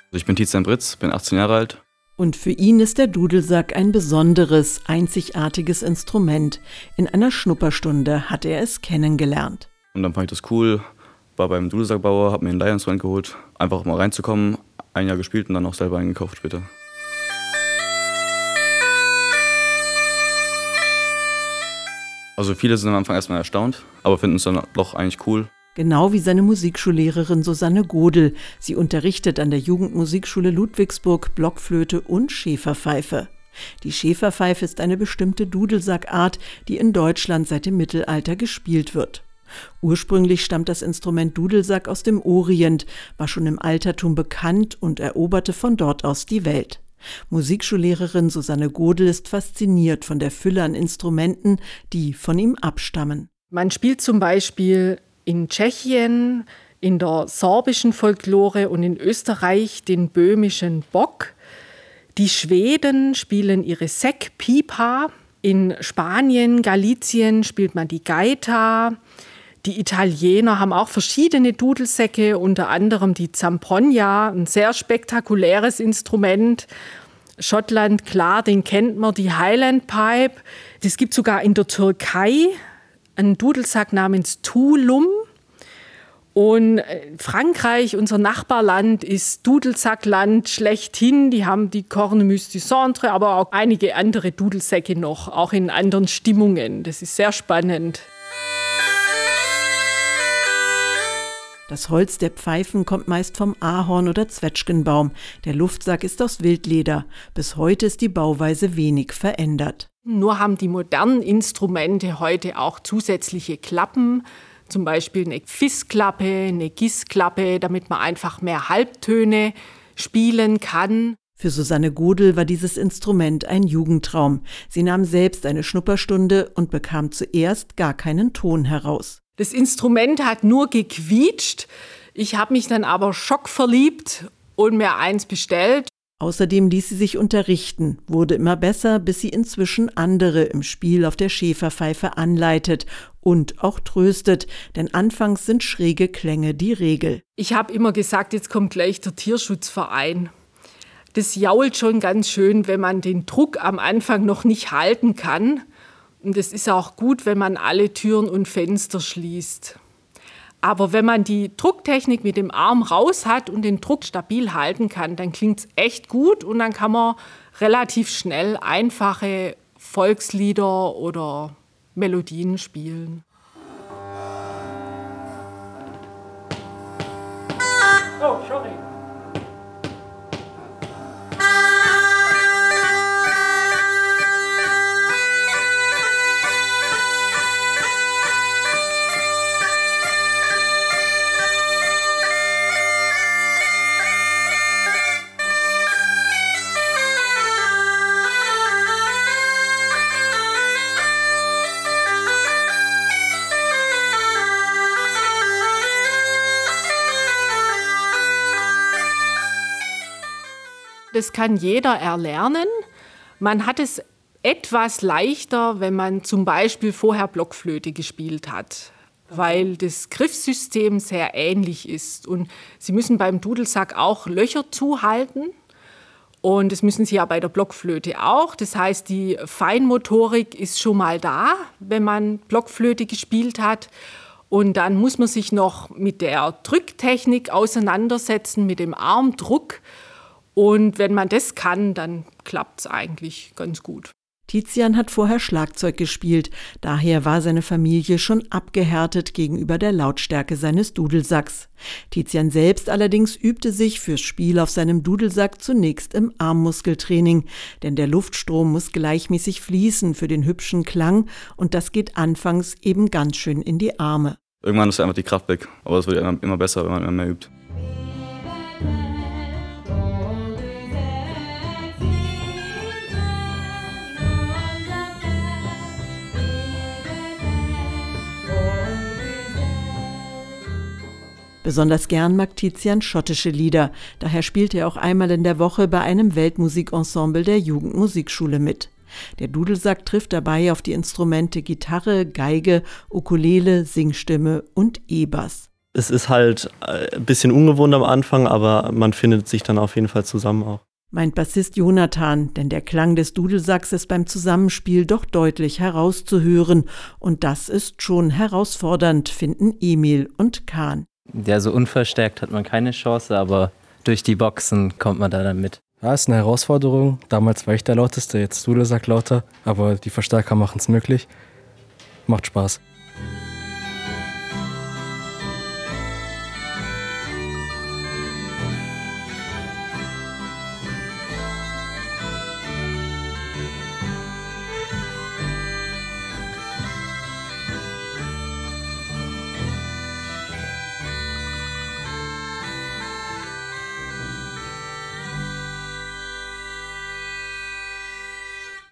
Ich bin Tizian Britz, bin 18 Jahre alt. Und für ihn ist der Dudelsack ein besonderes, einzigartiges Instrument. In einer Schnupperstunde hat er es kennengelernt. Und dann fand ich das cool, war beim Dudelsackbauer, habe mir ein Leihinstrument geholt, einfach mal reinzukommen, ein Jahr gespielt und dann auch selber eingekauft später. Also viele sind am Anfang erstmal erstaunt, aber finden es dann doch eigentlich cool. Genau wie seine Musikschullehrerin Susanne Godel. Sie unterrichtet an der Jugendmusikschule Ludwigsburg Blockflöte und Schäferpfeife. Die Schäferpfeife ist eine bestimmte Dudelsackart, die in Deutschland seit dem Mittelalter gespielt wird. Ursprünglich stammt das Instrument Dudelsack aus dem Orient, war schon im Altertum bekannt und eroberte von dort aus die Welt. Musikschullehrerin Susanne Godel ist fasziniert von der Fülle an Instrumenten, die von ihm abstammen. Man spielt zum Beispiel in Tschechien, in der sorbischen Folklore und in Österreich den böhmischen Bock. Die Schweden spielen ihre Säckpipa. In Spanien, Galicien spielt man die Gaita. Die Italiener haben auch verschiedene Dudelsäcke, unter anderem die Zampogna, ein sehr spektakuläres Instrument. Schottland, klar, den kennt man, die Highland Pipe. Es gibt sogar in der Türkei einen Dudelsack namens Tulum. Und Frankreich, unser Nachbarland, ist Dudelsackland schlechthin. Die haben die Cornemuse du Centre, aber auch einige andere Dudelsäcke noch, auch in anderen Stimmungen. Das ist sehr spannend. Das Holz der Pfeifen kommt meist vom Ahorn- oder Zwetschgenbaum. Der Luftsack ist aus Wildleder. Bis heute ist die Bauweise wenig verändert. Nur haben die modernen Instrumente heute auch zusätzliche Klappen, zum Beispiel eine Fissklappe, eine Gissklappe, damit man einfach mehr Halbtöne spielen kann. Für Susanne Godel war dieses Instrument ein Jugendtraum. Sie nahm selbst eine Schnupperstunde und bekam zuerst gar keinen Ton heraus. Das Instrument hat nur gequietscht. Ich habe mich dann aber schockverliebt und mir eins bestellt. Außerdem ließ sie sich unterrichten, wurde immer besser, bis sie inzwischen andere im Spiel auf der Schäferpfeife anleitet und auch tröstet, denn anfangs sind schräge Klänge die Regel. Ich habe immer gesagt, jetzt kommt gleich der Tierschutzverein. Das jault schon ganz schön, wenn man den Druck am Anfang noch nicht halten kann. Und es ist auch gut, wenn man alle Türen und Fenster schließt. Aber wenn man die Drucktechnik mit dem Arm raus hat und den Druck stabil halten kann, dann klingt es echt gut und dann kann man relativ schnell einfache Volkslieder oder Melodien spielen. Oh, sorry. Das kann jeder erlernen. Man hat es etwas leichter, wenn man zum Beispiel vorher Blockflöte gespielt hat, weil das Griffsystem sehr ähnlich ist. Und Sie müssen beim Dudelsack auch Löcher zuhalten. Und das müssen Sie ja bei der Blockflöte auch. Das heißt, die Feinmotorik ist schon mal da, wenn man Blockflöte gespielt hat. Und dann muss man sich noch mit der Drücktechnik auseinandersetzen, mit dem Armdruck. Und wenn man das kann, dann klappt es eigentlich ganz gut. Tizian hat vorher Schlagzeug gespielt, daher war seine Familie schon abgehärtet gegenüber der Lautstärke seines Dudelsacks. Tizian selbst allerdings übte sich fürs Spiel auf seinem Dudelsack zunächst im Armmuskeltraining, denn der Luftstrom muss gleichmäßig fließen für den hübschen Klang und das geht anfangs eben ganz schön in die Arme. Irgendwann ist einfach die Kraft weg, aber es wird immer besser, wenn man immer mehr übt. Besonders gern mag Tizian schottische Lieder, daher spielt er auch einmal in der Woche bei einem Weltmusikensemble der Jugendmusikschule mit. Der Dudelsack trifft dabei auf die Instrumente Gitarre, Geige, Ukulele, Singstimme und E-Bass. Es ist halt ein bisschen ungewohnt am Anfang, aber man findet sich dann auf jeden Fall zusammen auch. Meint Bassist Jonathan, denn der Klang des Dudelsacks ist beim Zusammenspiel doch deutlich herauszuhören. Und das ist schon herausfordernd, finden Emil und Kahn. Ja, so unverstärkt hat man keine Chance, aber durch die Boxen kommt man da dann mit. Ja, ist eine Herausforderung. Damals war ich der Lauteste, jetzt Dudelsack lauter, aber die Verstärker machen es möglich. Macht Spaß.